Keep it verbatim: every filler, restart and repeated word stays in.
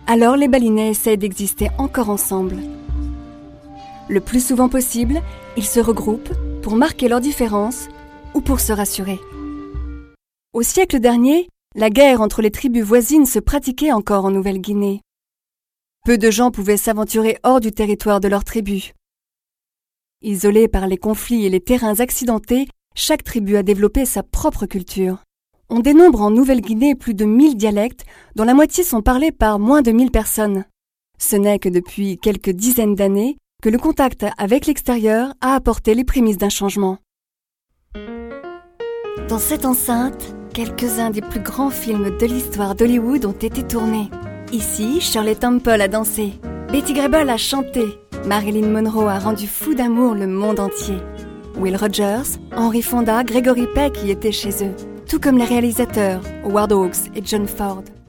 Alors les balinais essaient d'exister encore ensemble. Le plus souvent possible, ils se regroupent pour marquer leurs différences ou pour se rassurer. Au siècle dernier, la guerre entre les tribus voisines se pratiquait encore en Nouvelle-Guinée. Peu de gens pouvaient s'aventurer hors du territoire de leur tribu. Isolée par les conflits et les terrains accidentés, chaque tribu a développé sa propre culture. On dénombre en Nouvelle-Guinée plus de mille dialectes, dont la moitié sont parlés par moins de mille personnes. Ce n'est que depuis quelques dizaines d'années que le contact avec l'extérieur a apporté les prémices d'un changement. Dans cette enceinte, quelques-uns des plus grands films de l'histoire d'Hollywood ont été tournés. Ici, Shirley Temple a dansé, Betty Grable a chanté, Marilyn Monroe a rendu fou d'amour le monde entier. Will Rogers, Henry Fonda, Gregory Peck y étaient chez eux, tout comme les réalisateurs Howard Hawks et John Ford.